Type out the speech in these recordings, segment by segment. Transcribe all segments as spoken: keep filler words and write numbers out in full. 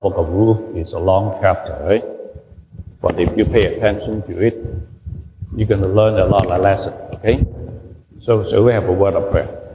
Book of Ruth is a long chapter, right? But if you pay attention to it, you're going to learn a lot of lessons, okay? So, so we have a word of prayer.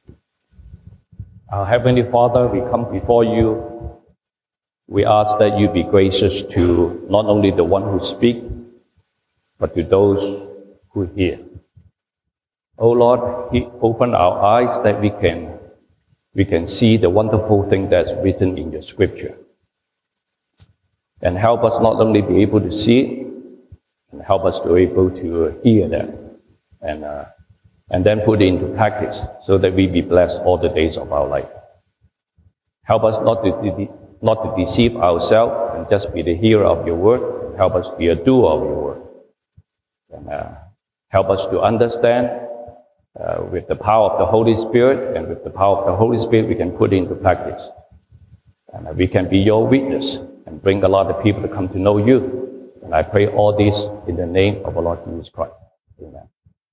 Our Heavenly Father, we come before you. We ask that you be gracious to not only the one who speaks, but to those who hear. Oh Lord, open our eyes that we can, we can see the wonderful thing that's written in your scripture. And help us not only be able to see it, and help us to be able to hear them, and uh, and then put it into practice, so that we be blessed all the days of our life. Help us not to de- not to deceive ourselves and just be the hearer of your word. Help us be a doer of your word, and uh, help us to understand uh, with the power of the Holy Spirit, and with the power of the Holy Spirit, we can put it into practice, and uh, we can be your witness and bring a lot of people to come to know you. And I pray all this in the name of our Lord Jesus Christ. Amen.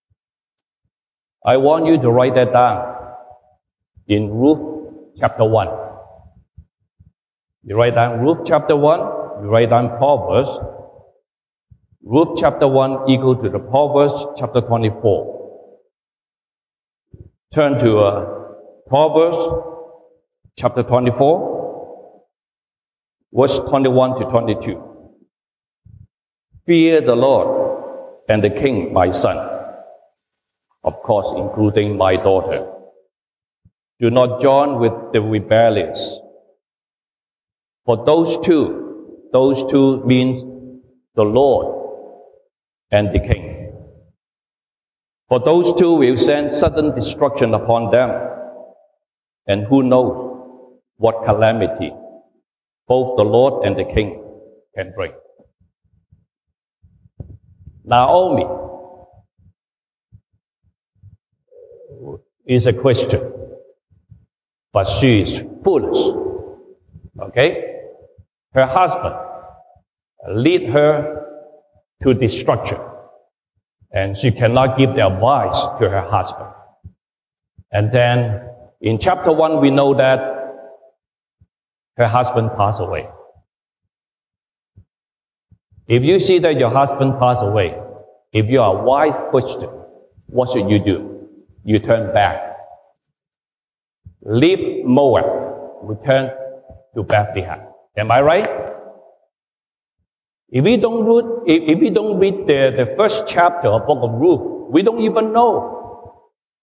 I want you to write that down in Ruth chapter one. You write down Ruth chapter one, you write down Proverbs. Ruth chapter one equal to the Proverbs chapter twenty-four. Turn to uh, Proverbs chapter twenty-four. Verse twenty-one to twenty-two. Fear the Lord and the King, my son. Of course, including my daughter. Do not join with the rebellious. For those two, those two means the Lord and the King. For those two will send sudden destruction upon them. And who knows what calamity both the Lord and the King can bring. Naomi is a Christian, but she is foolish. Okay? Her husband lead her to destruction, and she cannot give the advice to her husband. And then in chapter one, we know that her husband passed away. If you see that your husband passed away, if you are a wise Christian, what should you do? You turn back. Leave Moab, return to Bethlehem. Am I right? If we don't read, if, if we don't read the, the first chapter of Book of Ruth, we don't even know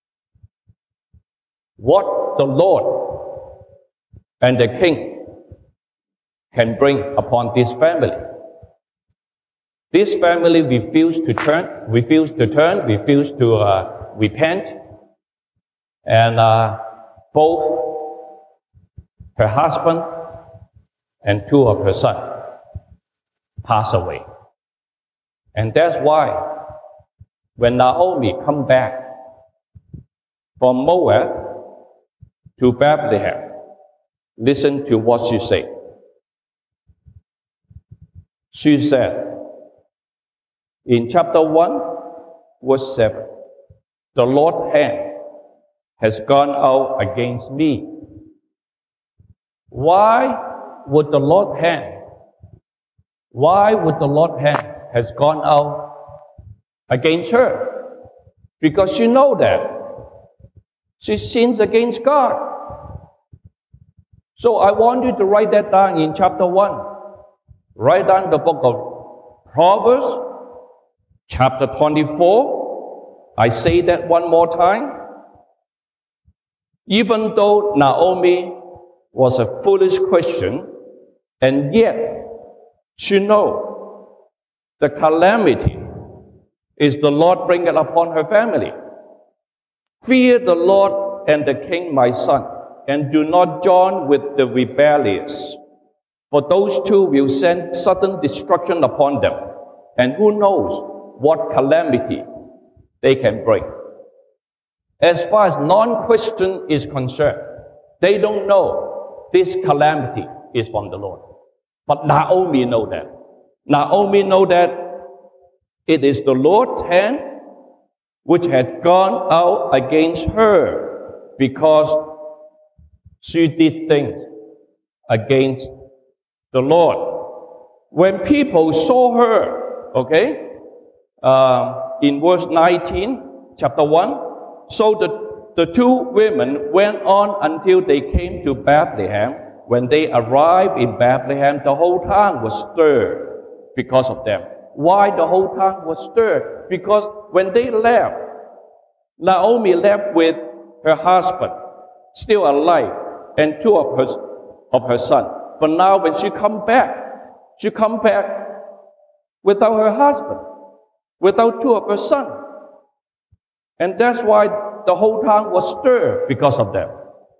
what the Lord and the King can bring upon this family. This family refused to turn, refused to turn, refused to uh, repent, and uh, both her husband and two of her sons passed away. And that's why when Naomi come back from Moab to Bethlehem, listen to what she said. She said, in chapter one, verse seven, the Lord's hand has gone out against me. Why would the Lord's hand, why would the Lord's hand has gone out against her? Because she know that she sins against God. So I want you to write that down in chapter one. Write down the book of Proverbs, chapter twenty-four. I say that one more time. Even though Naomi was a foolish Christian, and yet she knows the calamity is the Lord bringing upon her family. Fear the Lord and the King, my son, and do not join with the rebellious. For those two will send sudden destruction upon them, and who knows what calamity they can bring. As far as non-Christian is concerned, they don't know this calamity is from the Lord. But Naomi know that. Naomi know that it is the Lord's hand which had gone out against her, because she did things against the Lord. When people saw her, okay, uh, in verse nineteen, chapter one, so the, the two women went on until they came to Bethlehem. When they arrived in Bethlehem, the whole town was stirred because of them. Why the whole town was stirred? Because when they left, Naomi left with her husband, still alive, and two of her, of her sons. But now when she come back, she come back without her husband, without two of her sons. And that's why the whole town was stirred because of them.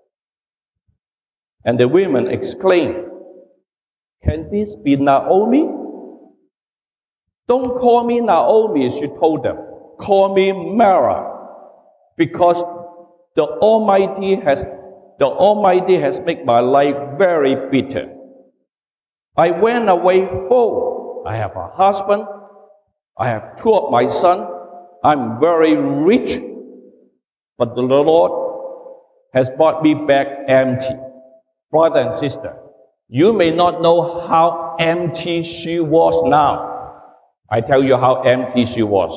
And the women exclaimed, "Can this be Naomi? Don't call me Naomi," she told them. "Call me Mara, because the Almighty has the Almighty has made my life very bitter. I went away full. I have a husband. I have two of my sons. I'm very rich. But the Lord has brought me back empty." Brother and sister, you may not know how empty she was now. I tell you how empty she was.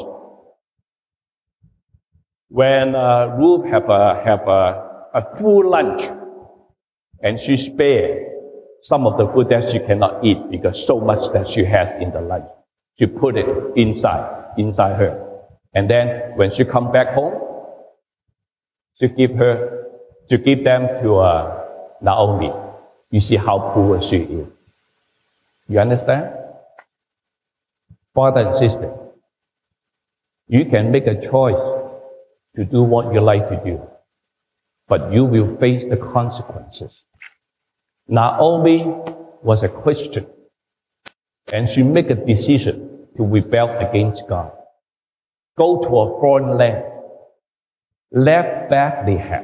When uh, Ruth have a, have a, a full lunch, and she spared some of the food that she cannot eat because so much that she had in the lunch. She put it inside, inside her. And then when she come back home, she give her, to give them to uh, Naomi. You see how poor she is. You understand? Brother and sister, you can make a choice to do what you like to do, but you will face the consequences. Naomi was a Christian, and she made a decision to rebel against God. Go to a foreign land, left Bethlehem,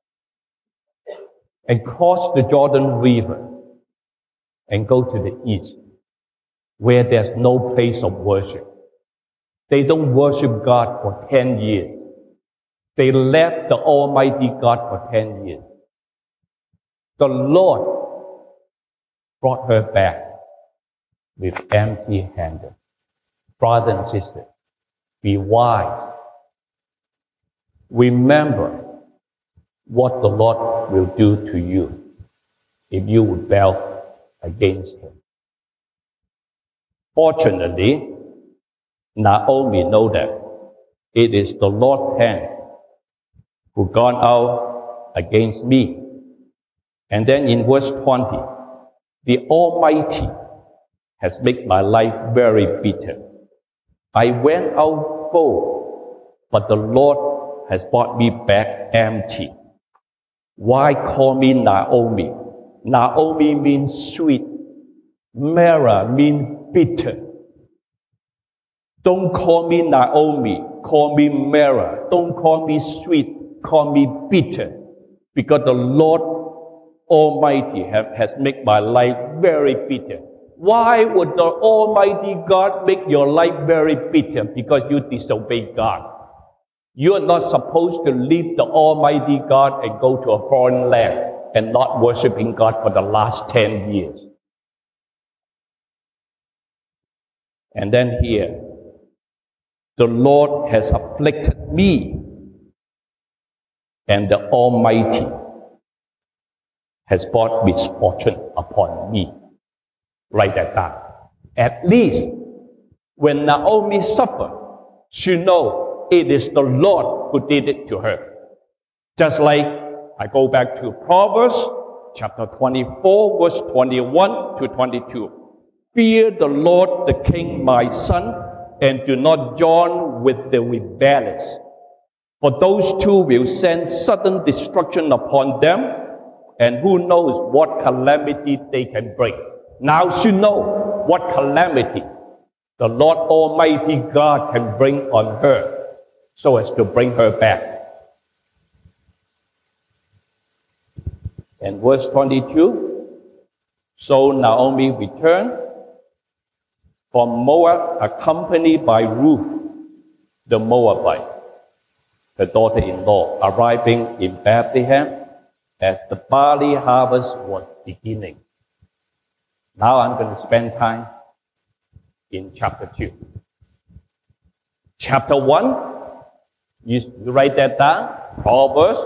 and cross the Jordan River, and go to the east, where there's no place of worship. They don't worship God for ten years. They left the Almighty God for ten years. The Lord brought her back with empty-handed. Brother and sister, be wise. Remember what the Lord will do to you if you rebel against Him. Fortunately, Naomi knows that it is the Lord's hand who gone out against me. And then in verse twenty, the Almighty has made my life very bitter. I went out full, but the Lord has brought me back empty. Why call me Naomi? Naomi means sweet. Mara means bitter. Don't call me Naomi. Call me Mara. Don't call me sweet. Call me bitter. Because the Lord Almighty have, has made my life very bitter. Why would the Almighty God make your life very bitter? Because you disobey God. You are not supposed to leave the Almighty God and go to a foreign land and not worshiping God for the last ten years. And then here, the Lord has afflicted me, and the Almighty has brought misfortune upon me. Write that down. At least when Naomi suffered, she knows it is the Lord who did it to her. Just like I go back to Proverbs chapter twenty-four, verse twenty-one to twenty-two. Fear the Lord the King, my son, and do not join with the rebellious. For those two will send sudden destruction upon them, and who knows what calamity they can bring. Now she knows what calamity the Lord Almighty God can bring on her so as to bring her back. And verse twenty-two, so Naomi returned from Moab, accompanied by Ruth, the Moabite, her daughter-in-law, arriving in Bethlehem as the barley harvest was beginning. Now I'm going to spend time in chapter two. Chapter one, you write that down, Proverbs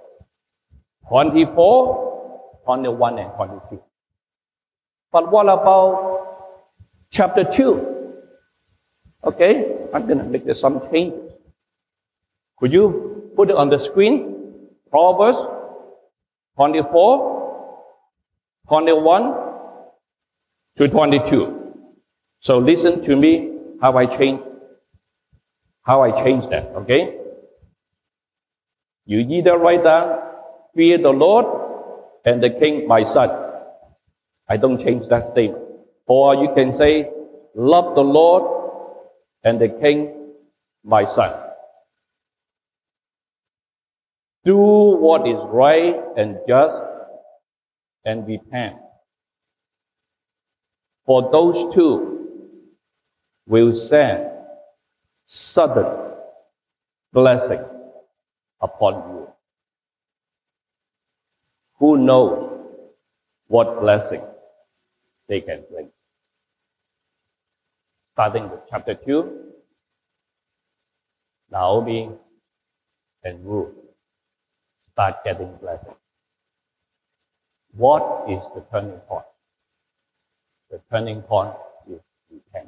twenty-four, twenty-one, and twenty-two. But what about chapter two? Okay, I'm going to make some changes. Could you put it on the screen? Proverbs twenty-four, twenty-one to twenty-two. So listen to me how I change how I change that, okay? You either write down, fear the Lord and the king my son. I don't change that statement. Or you can say, love the Lord and the king my son. Do what is right and just and repent. For those two will send sudden blessing upon you. Who knows what blessing they can bring? Starting with chapter two, Naomi and Ruth start getting blessing. What is the turning point? The turning point is repentance.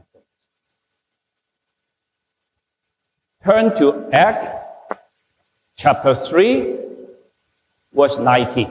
Turn to Acts chapter three, verse nineteen.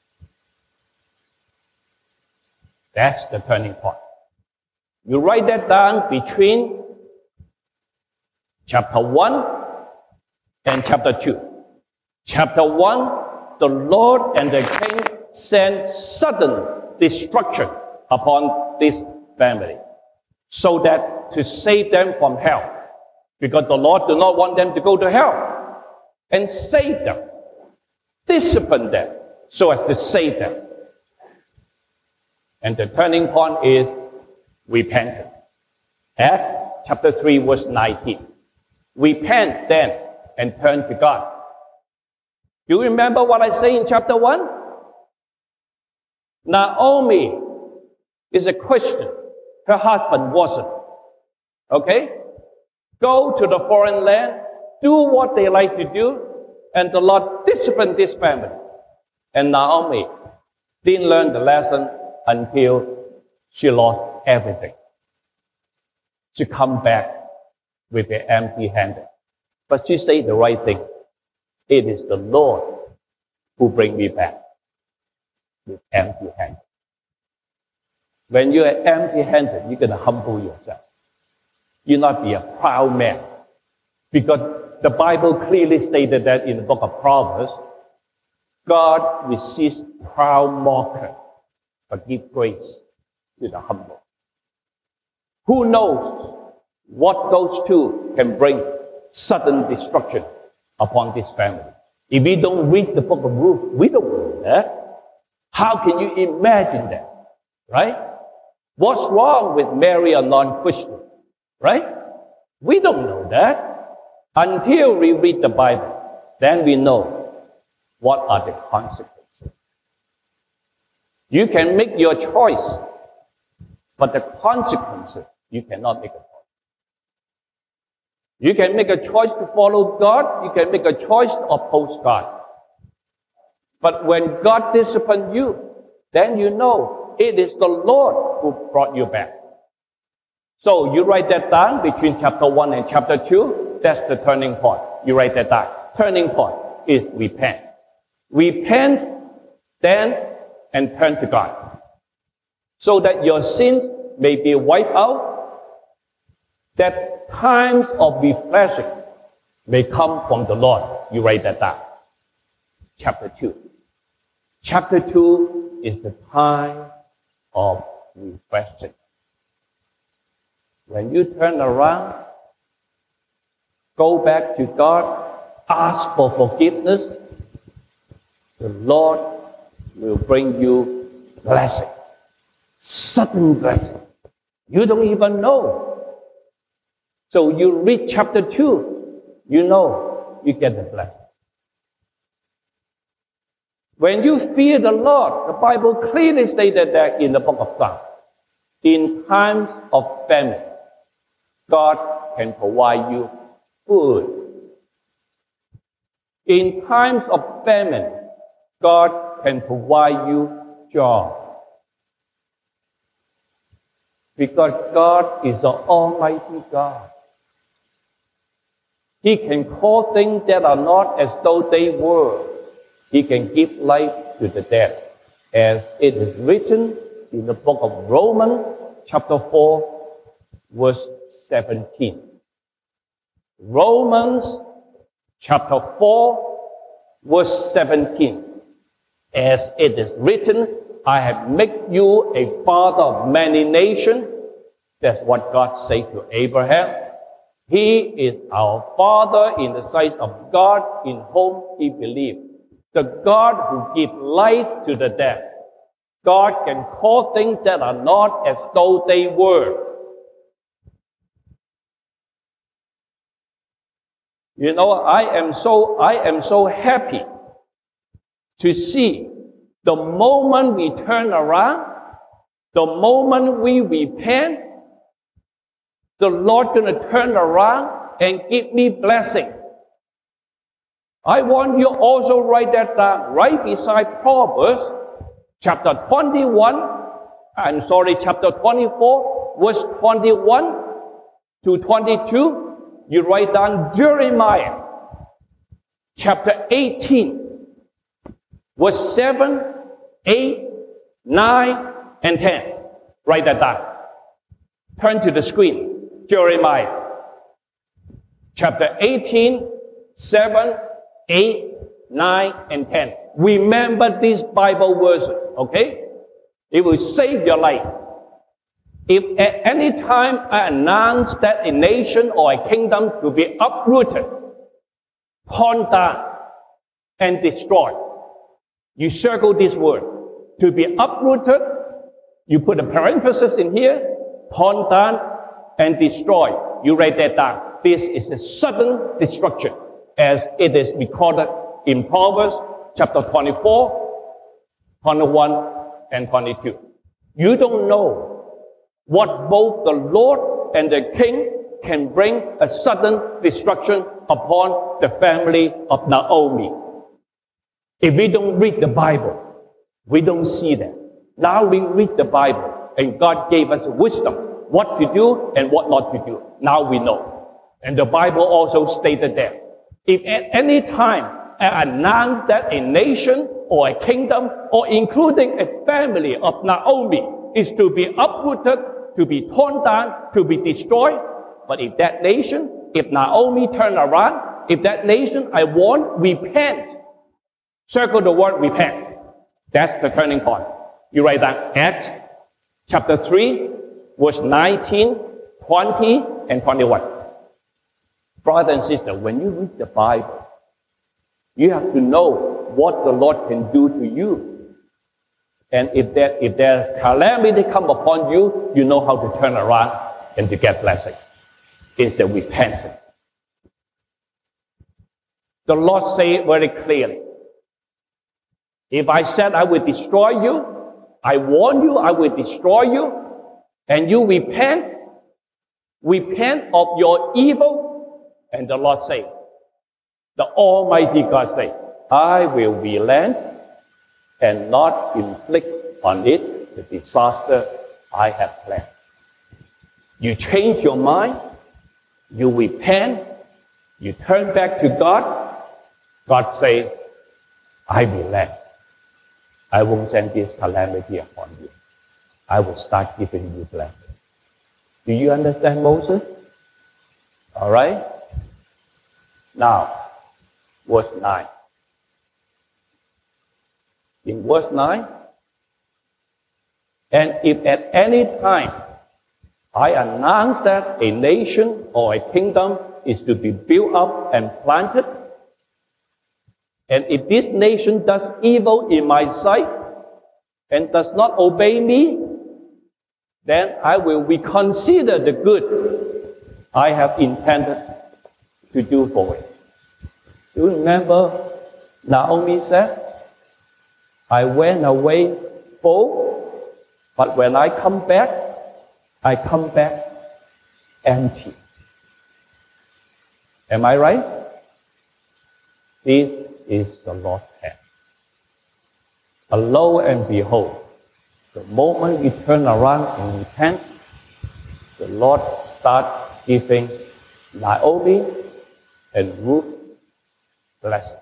That's the turning point. You write that down between chapter one and chapter two. Chapter one, the Lord and the king sent sudden destruction upon this family so that to save them from hell. Because the Lord did not want them to go to hell, and save them, discipline them so as to save them. And the turning point is repentance. Acts chapter three, verse nineteen. Repent then and turn to God. Do you remember what I say in chapter one? Naomi is a Christian. Her husband wasn't. Okay? Go to the foreign land, do what they like to do, and the Lord disciplined this family. And Naomi didn't learn the lesson until she lost everything. She come back with the empty-handed. But she said the right thing. It is the Lord who bring me back with empty-handed. When you're empty-handed, you're going to humble yourself. You not be a proud man. Because the Bible clearly stated that in the book of Proverbs, God resists proud mocker, but give grace to the humble. Who knows what those two can bring sudden destruction upon this family? If we don't read the book of Ruth, we don't know that. How can you imagine that? Right? What's wrong with Mary, a non-Christian? Right? We don't know that. Until we read the Bible, then we know what are the consequences. You can make your choice, but the consequences, you cannot make a choice. You can make a choice to follow God. You can make a choice to oppose God. But when God disciplines you, then you know it is the Lord who brought you back. So you write that down between chapter one and chapter two. That's the turning point. You write that down. Turning point is repent. Repent then and turn to God. So that your sins may be wiped out. That times of refreshing may come from the Lord. You write that down. Chapter two. Chapter two is the time of refreshing. When you turn around, go back to God, ask for forgiveness, the Lord will bring you blessing, sudden blessing. You don't even know. So you read chapter two, you know you get the blessing. When you fear the Lord, the Bible clearly stated that in the book of Psalms. In times of famine, God can provide you food. In times of famine, God can provide you job. Because God is an almighty God. He can call things that are not as though they were. He can give life to the dead. As it is written in the book of Romans, chapter four, verse seventeen. Romans, chapter four, verse seventeen. As it is written, I have made you a father of many nations. That's what God said to Abraham. He is our Father in the sight of God in whom he believed. The God who gives life to the dead. God can call things that are not as though they were. You know, I am so I am so happy to see the moment we turn around, the moment we repent, the Lord going to turn around and give me blessing. I want you also write that down right beside Proverbs chapter twenty-one, I'm sorry, chapter twenty-four, verse twenty-one to twenty-two. You write down Jeremiah chapter eighteen, verse seven, eight, nine, and ten. Write that down. Turn to the screen. Jeremiah chapter eighteen, seven, eight, nine, and ten. Remember these Bible verses, okay? It will save your life. If at any time I announce that a nation or a kingdom to be uprooted, torn down, and destroyed, you circle this word. To be uprooted, you put a parenthesis in here, torn down, and destroyed. You write that down. This is a sudden destruction, as it is recorded in Proverbs chapter twenty-four, twenty-one, and twenty-two. You don't know what both the Lord and the king can bring a sudden destruction upon the family of Naomi. If we don't read the Bible, we don't see that. Now we read the Bible, and God gave us wisdom, what to do and what not to do. Now we know. And the Bible also stated that if at any time I announce that a nation or a kingdom or including a family of Naomi is to be uprooted, to be torn down, to be destroyed, but if that nation, if Naomi turn around, if that nation, I want, repent. Circle the word repent. That's the turning point. You write down Acts chapter three, verse nineteen, twenty, and twenty-one. Brother and sister, when you read the Bible, you have to know what the Lord can do to you. And if there, if there calamity come upon you, you know how to turn around and to get blessing. It's the repentance. The Lord said very clearly, if I said I will destroy you, I warn you, I will destroy you, and you repent, repent of your evil, and the Lord said, the Almighty God said, I will relent and not inflict on it the disaster I have planned. You change your mind, you repent, you turn back to God, God says, I relent. I won't send this calamity upon you. I will start giving you blessings. Do you understand, Moses? All right? Now, verse nine. In verse nine, and if at any time I announce that a nation or a kingdom is to be built up and planted, and if this nation does evil in my sight and does not obey me, then I will reconsider the good I have intended to do for it. Do you remember Naomi said, I went away full, but when I come back, I come back empty. Am I right? This is the Lord's hand. And lo and behold, the moment we turn around and repent, the Lord starts giving Naomi and Ruth blessing.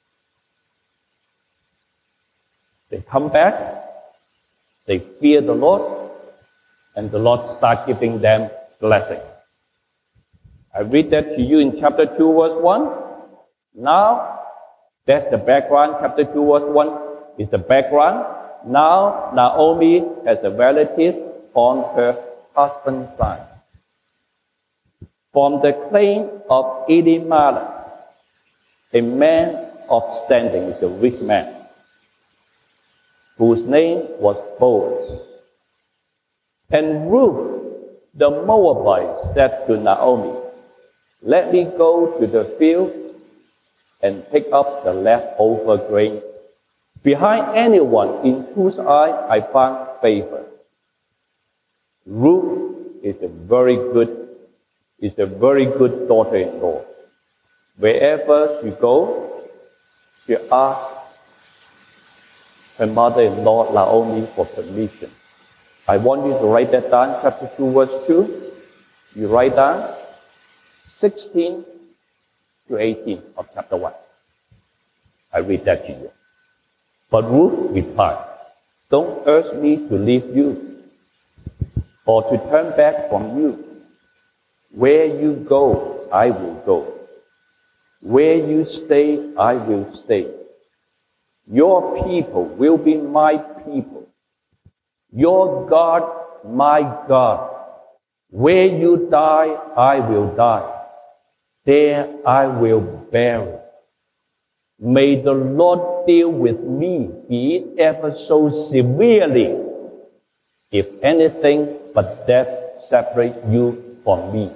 They come back, they fear the Lord, and the Lord starts giving them blessing. I read that to you in chapter two, verse one. Now, that's the background. Chapter two, verse one is the background. Now, Naomi has a relative on her husband's side. From the clan of Elimelech, a man of standing, is a rich man, whose name was Boaz. And Ruth, the Moabite, said to Naomi, let me go to the field and pick up the leftover grain behind anyone in whose eye I find favor. Ruth is a very good, is a very good daughter-in-law. Wherever she goes, she asks her mother-in-law Naomi for permission. I want you to write that down, chapter two, verse two. You write down sixteen to eighteen of chapter one. I read that to you. But Ruth replied, don't urge me to leave you or to turn back from you. Where you go, I will go. Where you stay, I will stay. Your people will be my people. Your God, my God. Where you die, I will die. There I will bury. May the Lord deal with me, be it ever so severely, if anything but death separate you from me.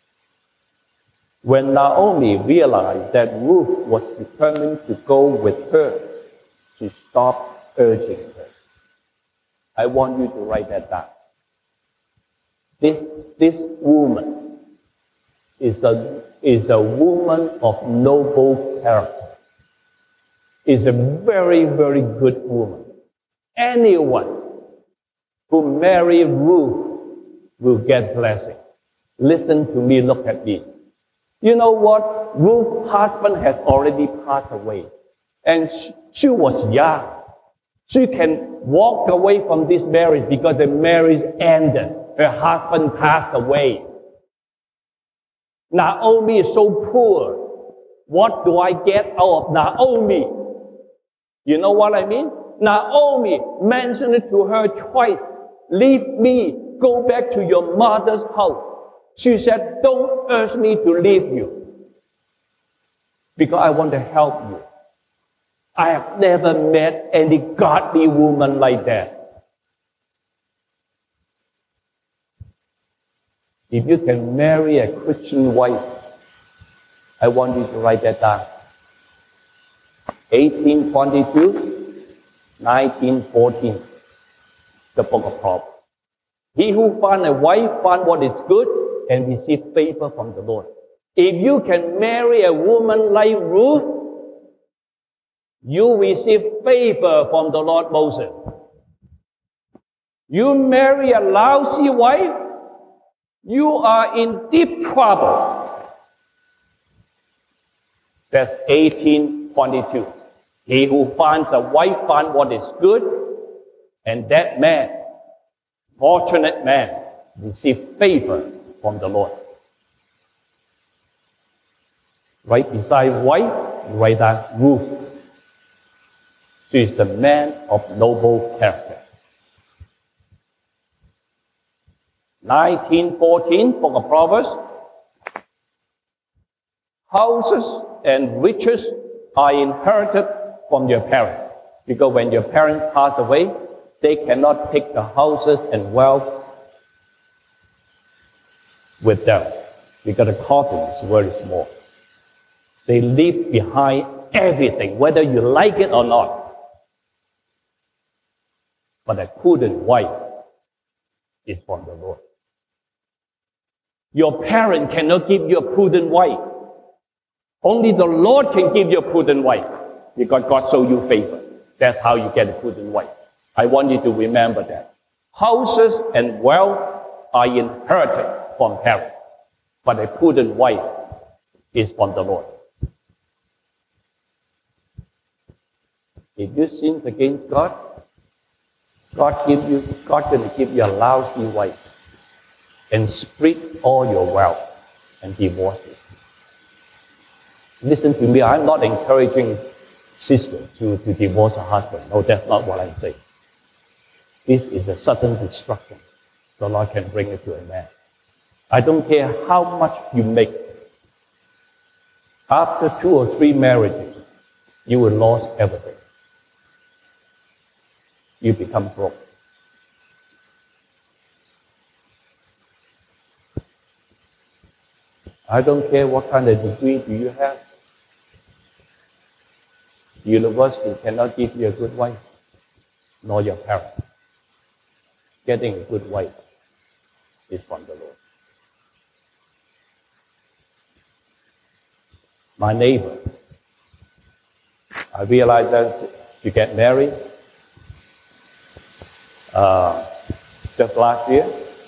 When Naomi realized that Ruth was determined to go with her, she stopped urging her. I want you to write that down. This, this woman is a, is a woman of noble character. Is a very, very good woman. Anyone who marries Ruth will get blessing. Listen to me, look at me. You know what? Ruth's husband has already passed away. And she, she was young. She can walk away from this marriage because the marriage ended. Her husband passed away. Naomi is so poor. What do I get out of Naomi? You know what I mean? Naomi mentioned it to her twice. Leave me. Go back to your mother's house. She said, don't urge me to leave you. Because I want to help you. I have never met any godly woman like that. If you can marry a Christian wife, I want you to write that down. eighteen twenty-two, nineteen fourteen, the book of Proverbs. He who finds a wife finds what is good and receives favor from the Lord. If you can marry a woman like Ruth, you receive favor from the Lord Moses. You marry a lousy wife, you are in deep trouble. That's eighteen twenty-two. He who finds a wife finds what is good, and that man, fortunate man, receives favor from the Lord. Right beside wife, write down Ruth. She is the man of noble character. nineteen fourteen, book of Proverbs. Houses and riches are inherited from your parents. Because when your parents pass away, they cannot take the houses and wealth with them. Because the coffin is very small. They leave behind everything, whether you like it or not. But a prudent wife is from the Lord. Your parent cannot give you a prudent wife. Only the Lord can give you a prudent wife, because God showed you favor. That's how you get a prudent wife. I want you to remember that. Houses and wealth are inherited from parents, but a prudent wife is from the Lord. If you sin against God, God give you, God going to give you a lousy wife and split all your wealth and divorce you. Listen to me, I'm not encouraging sisters to, to divorce her husband. No, that's not what I'm saying. This is a sudden destruction. The Lord can bring it to a man. I don't care how much you make. After two or three marriages, you will lose everything. You become broke. I don't care what kind of degree do you have. University cannot give you a good wife, nor your parents. Getting a good wife is from the Lord. My neighbor, I realized that to get married uh, just last year.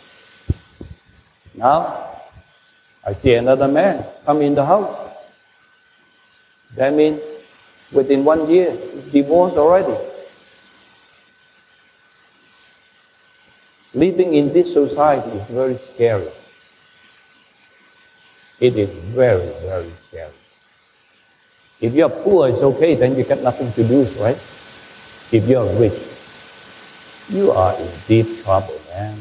Now, I see another man come in the house. That means within one year, he's divorced already. Living in this society is very scary. It is very, very scary. If you're poor, it's okay, then you got nothing to lose, right? If you're rich, you are in deep trouble, man.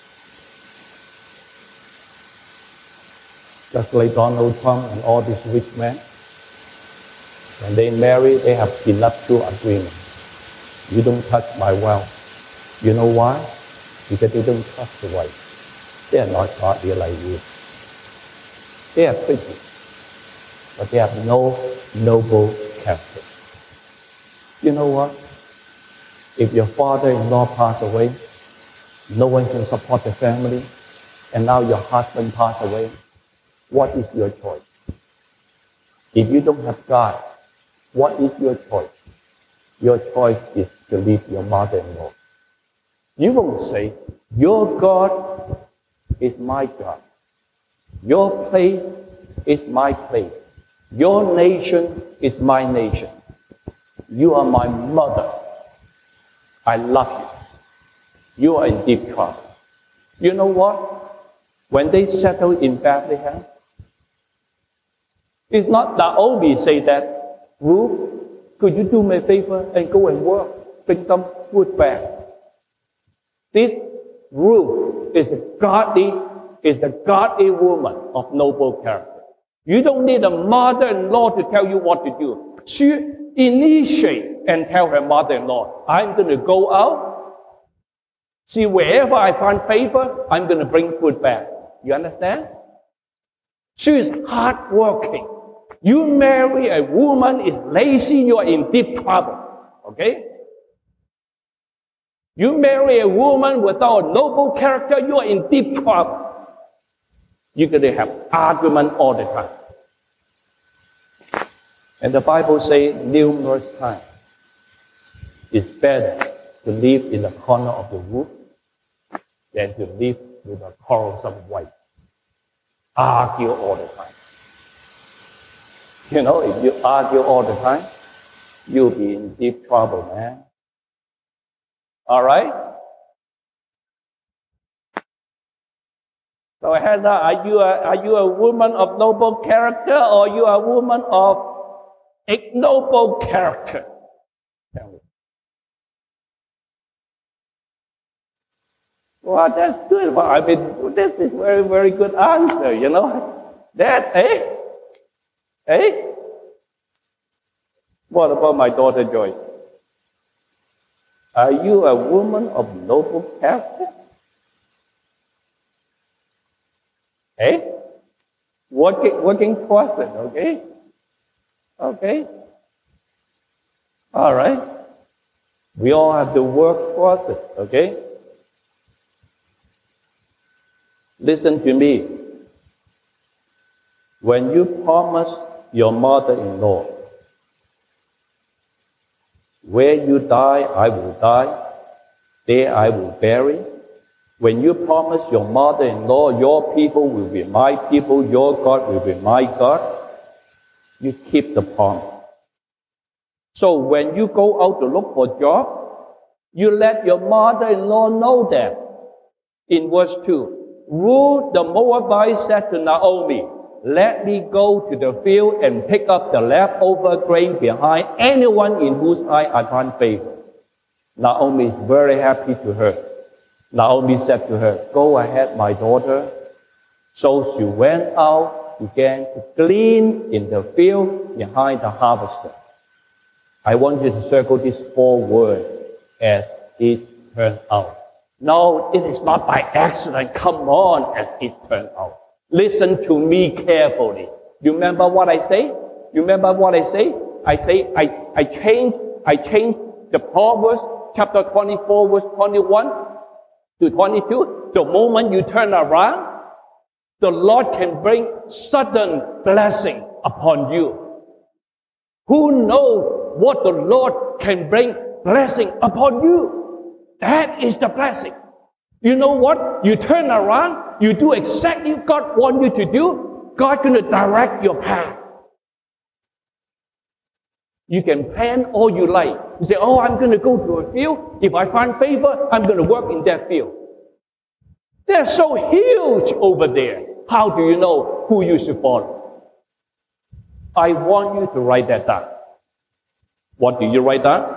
Just like Donald Trump and all these rich men. When they marry, they have prenuptial agreement. You don't touch my wealth. You know why? Because they don't trust the wife. They are not godly like you. They are pretty, but they have no noble character. You know what? If your father-in-law passed away, no one can support the family, and now your husband passed away, what is your choice? If you don't have God, what is your choice? Your choice is to leave your mother-in-law. You won't say, your God is my God. Your place is my place. Your nation is my nation. You are my mother. I love you. You are in deep trouble. You know what? When they settled in Bethlehem, it's not Naomi say that, Ruth, could you do me a favor and go and work, bring some food back. This Ruth is a godly, is a godly woman of noble character. You don't need a mother-in-law to tell you what to do. She initiate and tell her mother-in-law, I'm going to go out. See, wherever I find favor, I'm going to bring food back. You understand? She is hardworking. You marry a woman is lazy, you are in deep trouble. Okay? You marry a woman without a noble character, you are in deep trouble. You're going to have argument all the time. And the Bible says numerous times, it's better to live in the corner of the wood than to live with a quarrelsome wife. Argue all the time. You know, if you argue all the time, you'll be in deep trouble, man. All right? So, Hannah, are you a, are you a woman of noble character, or you are a woman of ignoble character? Tell me. Well, that's good. Well, I mean, this is very, very good answer, you know. That, eh? Eh? What about my daughter Joy? Are you a woman of noble character? Eh? Working, working towards it, okay? Okay? All right. We all have to work towards it, okay? Listen to me. when you promise your mother-in-law, where you die, I will die, there I will bury. When you promise your mother-in-law, your people will be my people, your God will be my God, you keep the promise. So when you go out to look for a job, you let your mother-in-law know that. In verse two, Ruth the Moabite said to Naomi, let me go to the field and pick up the leftover grain behind anyone in whose eye I find favor. Naomi is very happy to her. Naomi said to her, go ahead, my daughter. So she went out, began to glean in the field behind the harvester. I want you to circle these four words, as it turned out. No, it is not by accident. Come on, as it turned out. Listen to me carefully. You remember what I say? You remember what I say? I say I, I changed I changed the Proverbs chapter twenty-four, verse twenty-one to twenty-two. The moment you turn around, the Lord can bring sudden blessing upon you. Who knows what the Lord can bring blessing upon you? That is the blessing. You know what? You turn around, you do exactly what God wants you to do. God's going to direct your path. You can plan all you like. You say, oh, I'm going to go to a field. If I find favor, I'm going to work in that field. They're so huge over there. How do you know who you should follow? I want you to write that down. What do you write down?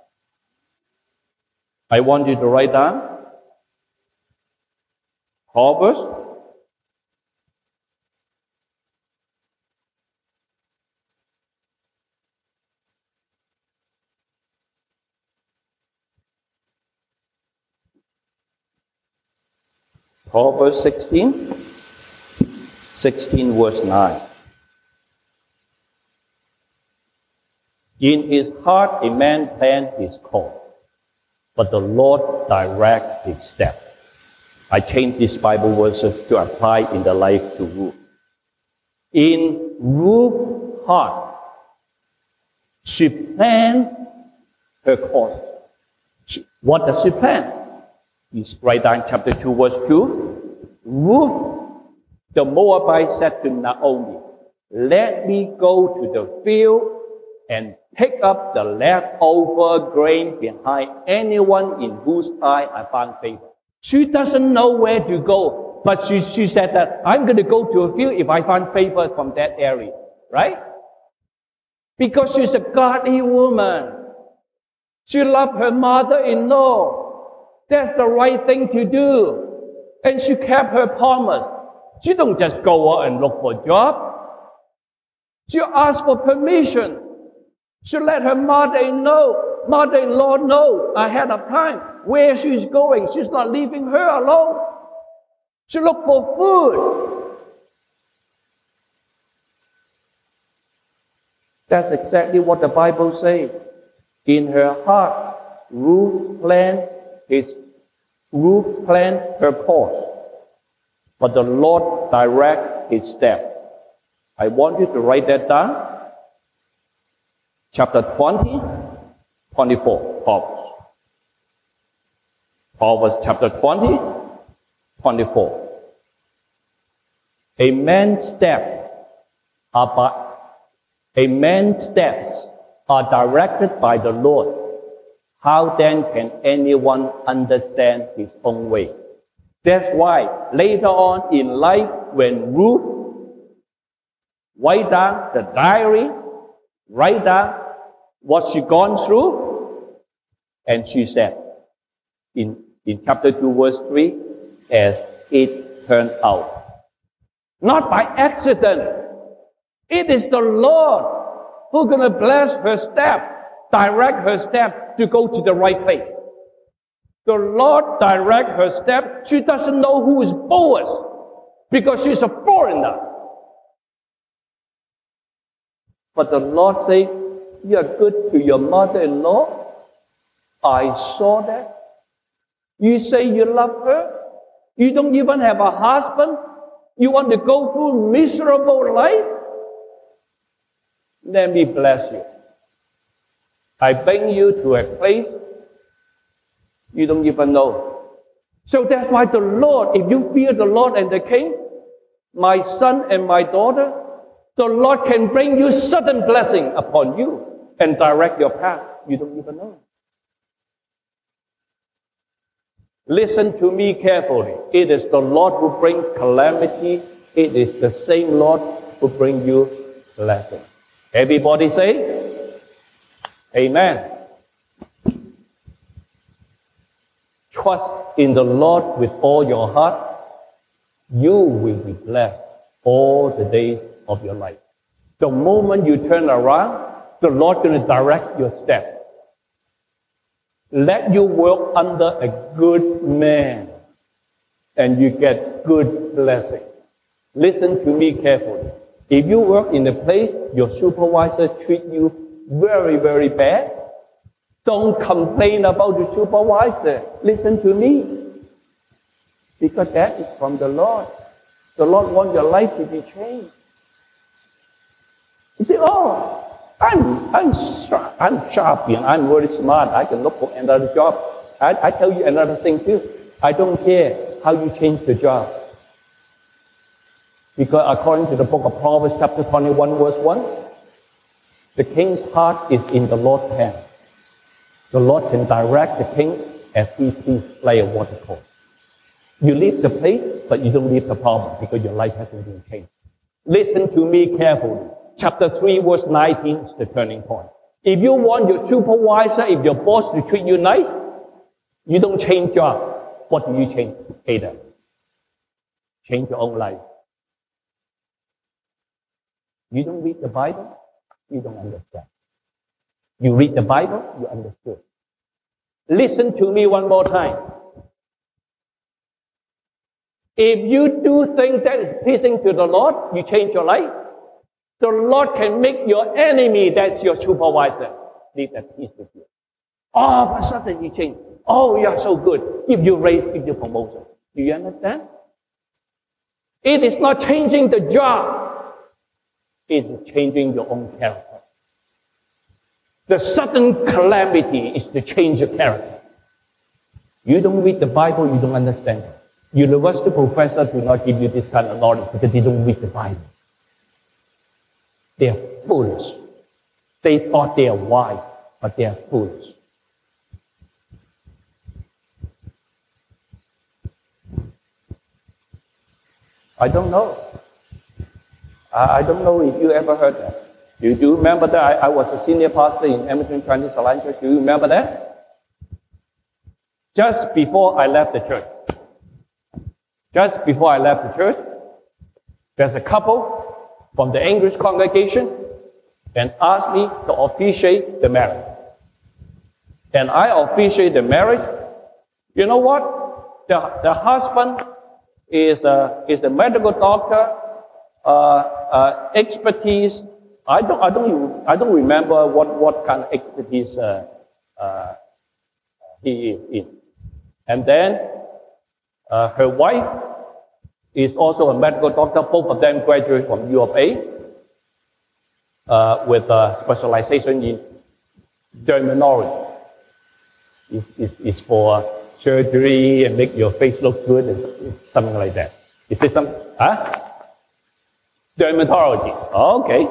I want you to write down Proverbs Proverbs sixteen, sixteen verse nine. In his heart a man plans his course, but the Lord directs his step. I changed these Bible verses to apply in the life to Ruth. In Ruth's heart, she planned her course. She, what does she plan? You write down chapter two, verse two. Ruth, the Moabite, said to Naomi, let me go to the field and pick up the leftover grain behind anyone in whose eye I find favor. She doesn't know where to go, but she, she said that I'm going to go to a field if I find favor from that area, right? Because she's a godly woman. She loved her mother-in-law. That's the right thing to do. And she kept her promise. She don't just go out and look for a job. She asked for permission. She let her mother-in-law, mother-in-law know ahead of time where she's going. She's not leaving her alone. She looked for food. That's exactly what the Bible says. In her heart, Ruth planned his Ruth planned her course, but the Lord directed his step. I want you to write that down. Chapter twenty, twenty-four, Proverbs. Proverbs chapter twenty, twenty-four. A man's steps are by, a man's steps are directed by the Lord. How then can anyone understand his own way? That's why later on in life, when Ruth write down the diary, write down what she gone through, and she said in, in chapter two, verse three, as it turned out. Not by accident. It is the Lord who's going to bless her step, direct her step to go to the right place. The Lord direct her step. She doesn't know who is Boaz because she's a foreigner. But the Lord say, you are good to your mother-in-law. I saw that. You say you love her. You don't even have a husband. You want to go through miserable life? Let me bless you. I bring you to a place you don't even know. So that's why the Lord, if you fear the Lord and the King, my son and my daughter, the Lord can bring you sudden blessing upon you and direct your path. You don't even know. Listen to me carefully. It is the Lord who brings calamity. It is the same Lord who brings you blessing. Everybody say, Amen. Trust in the Lord with all your heart. You will be blessed all the days of your life. The moment you turn around, the Lord is going to direct your steps. Let you work under a good man, and you get good blessing. Listen to me carefully. If you work in a place, your supervisor treat you very, very bad, don't complain about the supervisor. Listen to me. Because that is from the Lord. The Lord wants your life to be changed. You say, oh, I'm, I'm, sharp, I'm sharp and I'm very smart. I can look for another job. I, I tell you another thing too. I don't care how you change the job. Because according to the book of Proverbs chapter twenty-one verse one, the king's heart is in the Lord's hand. The Lord can direct the king as he sees like a waterfall. You leave the place, but you don't leave the problem because your life hasn't been changed. Listen to me carefully. Chapter three, verse nineteen is the turning point. If you want your supervisor, if your boss to treat you nice, you don't change job. What do you change? Hate them. Change your own life. You don't read the Bible, you don't understand. You read the Bible, you understood. Listen to me one more time. If you do things that is pleasing to the Lord, you change your life. The Lord can make your enemy, that's your supervisor, live at peace with you. All of a sudden you change. Oh, you are so good. If you raise, give you promotion. Do you understand? It is not changing the job. It is changing your own character. The sudden calamity is to change your character. You don't read the Bible, you don't understand it. University professors do not give you this kind of knowledge because they don't read the Bible. They are foolish. They thought they are wise, but they are foolish. I don't know. I don't know if you ever heard that. You do remember that I, I was a senior pastor in Edmonton Chinese Alliance Church. Do you remember that? Just before I left the church, just before I left the church, there's a couple from the English congregation and asked me to officiate the marriage. And I officiate the marriage. You know what? The, the husband is a, is a medical doctor, uh, uh, expertise. I don't, I don't, even, I don't remember what, what kind of expertise uh, uh, he is in. And then uh, her wife is also a medical doctor. Both of them graduated from U of A uh, with a specialization in dermatology. It's, it's, it's for surgery and make your face look good and something like that. Is it some, huh? Dermatology. Okay.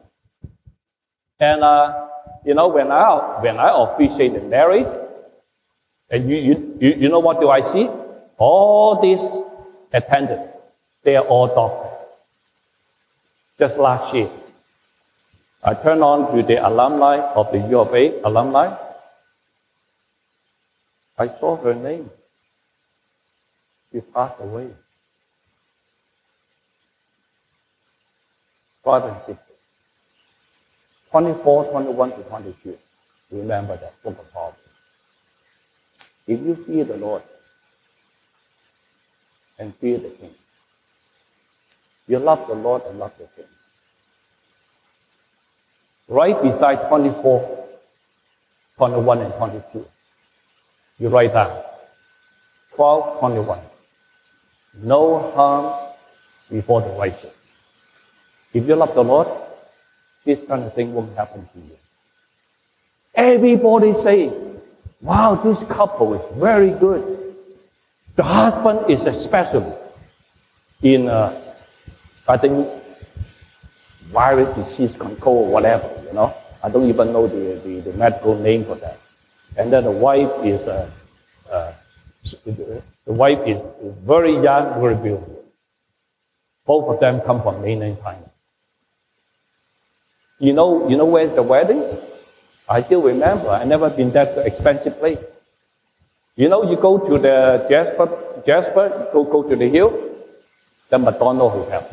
And, uh, you know, when I, when I officiate the marriage, and you, you, you, you know what do I see? All these attendants, they are all doctors. Just last year, I turned on to the alumni of the U of A alumni. I saw her name. She passed away. Brothers and sisters. twenty-four, twenty-one to twenty-two. Remember that book of Proverbs. If you fear the Lord and fear the King, you love the Lord and love the King. Right beside twenty-four, twenty-one, and twenty-two, you write down twelve, twenty-one. No harm before the righteous. If you love the Lord, this kind of thing won't happen to you. Everybody say, wow, this couple is very good. The husband is especially in, uh, I think, viral disease control or whatever, you know. I don't even know the, the, the medical name for that. And then the wife is, uh, uh, the wife is, is very young, very beautiful. Both of them come from mainland China. You know, you know where's the wedding? I still remember. I never been that expensive place. You know, you go to the Jasper, Jasper, go go to the hill, the McDonald Hotel.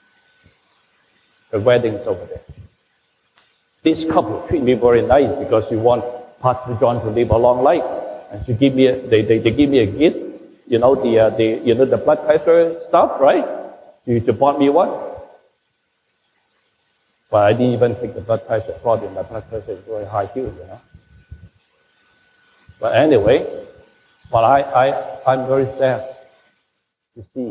The wedding's over there. This couple treat me very nice because you want Pastor John to live a long life, and she give me a, they, they they give me a gift. You know the uh, the you know the blood pressure stuff, right? You to bought me one. But I didn't even take the blood pressure. Probably my blood pressure is very high too, you know. But anyway, but I, I, I'm very sad to see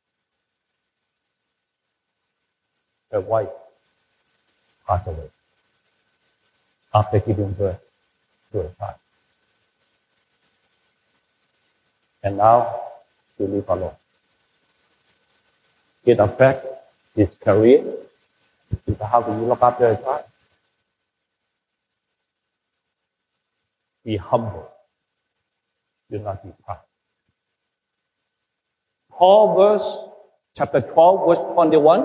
her wife pass away after giving birth to a child. And now she lives alone. It affects his career. How do you look after a child? Be humble. Do not be proud. Paul verse, chapter twelve, verse twenty-one.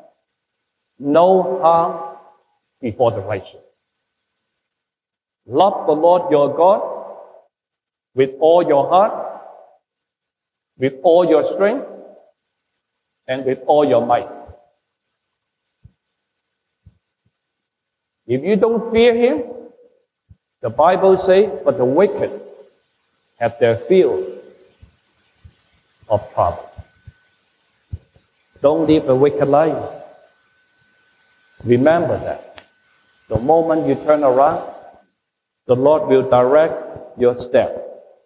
No harm before the righteous. Love the Lord your God with all your heart, with all your strength, and with all your might. If you don't fear him, the Bible says, but the wicked have their fill of trouble. Don't live a wicked life. Remember that. The moment you turn around, the Lord will direct your step.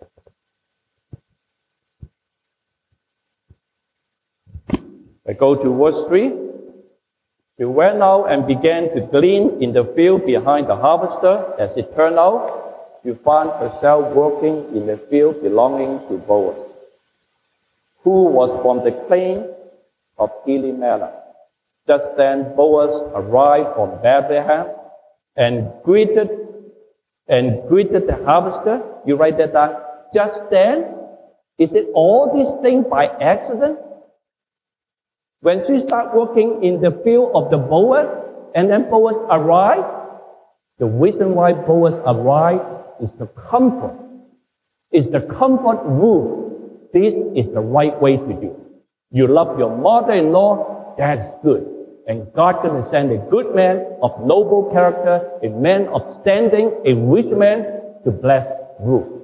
I go to verse three. He went out and began to glean in the field behind the harvester. As it turned out, she found herself working in the field belonging to Boaz, who was from the clan of Elimelech. Just then Boaz arrived from Bethlehem and greeted and greeted the harvester. You write that down. Just then? Is it all these things by accident? When she started working in the field of the Boaz, and then Boaz arrived, the reason why Boaz arrived is the comfort. It's the comfort rule. This is the right way to do. You love your mother-in-law, that's good. And God going to send a good man of noble character, a man of standing, a rich man to bless Ruth.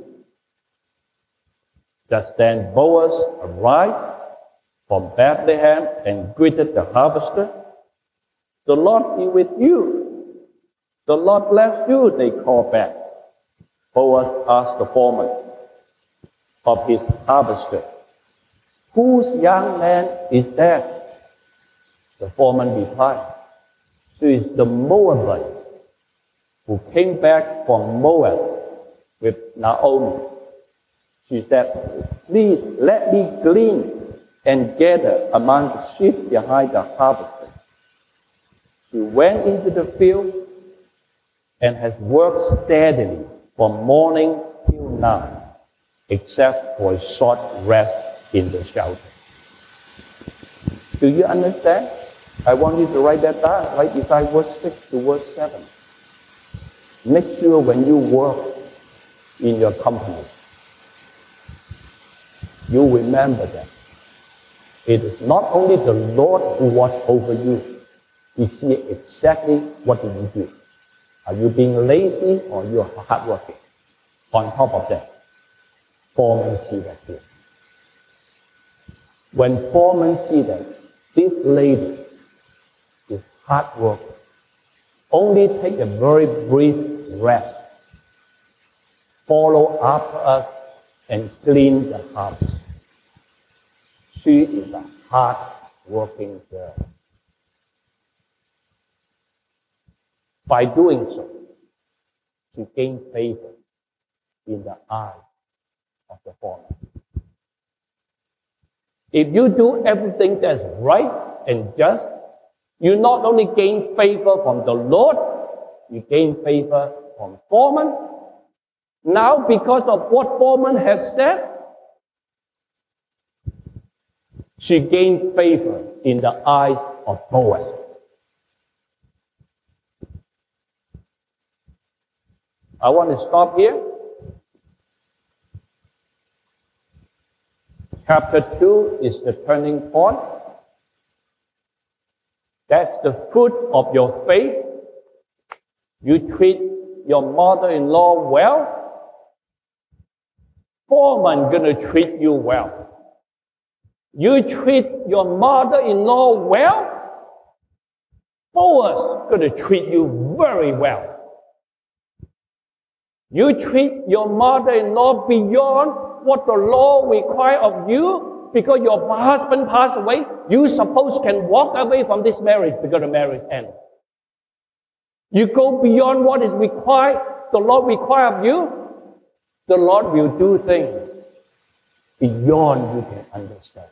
Just then Boaz arrived from Bethlehem and greeted the harvester. The Lord be with you. The Lord bless you, they called back. Boaz asked the foreman of his harvester, whose young man is that? The foreman replied, she is the Moabite who came back from Moab with Naomi. She said, please let me glean and gather among the sheep behind the harvester. She went into the field and has worked steadily from morning till night, except for a short rest in the shelter. Do you understand? I want you to write that down, right beside verse six to verse seven. Make sure when you work in your company, you remember that. It is not only the Lord who watches over you. He sees exactly what do you do. Are you being lazy or you are hardworking? On top of that, foremen see that too. When foremen see that this lady is hardworking, only take a very brief rest, follow after us and clean the house. She is a hard working well. By doing so, she gained favor in the eye of the foreman. If you do everything that's right and just, you not only gain favor from the Lord, you gain favor from foreman. Now, because of what foreman has said, she gained favor in the eyes of Boaz. I want to stop here. Chapter two is the turning point. That's the fruit of your faith. You treat your mother-in-law well, foreman gonna treat you well. You treat your mother-in-law well, Boaz gonna treat you very well. You treat your mother-in-law beyond what the law requires of you, because your husband passed away, you suppose can walk away from this marriage because the marriage ends. You go beyond what is required, the Lord requires of you, the Lord will do things beyond you can understand.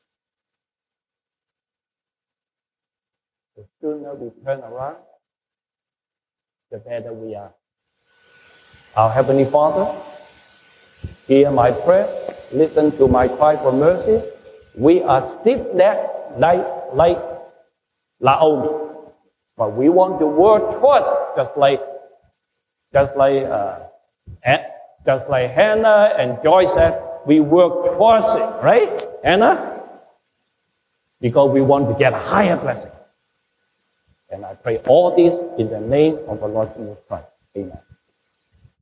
The sooner we turn around, the better we are. Our Heavenly Father, hear my prayer, listen to my cry for mercy. We are stiff-necked like, like Naomi, but we want to work trust, just like, just like, uh, just like Hannah and Joyce said. We work towards it, right, Hannah? Because we want to get a higher blessing. And I pray all this in the name of the Lord Jesus Christ. Amen.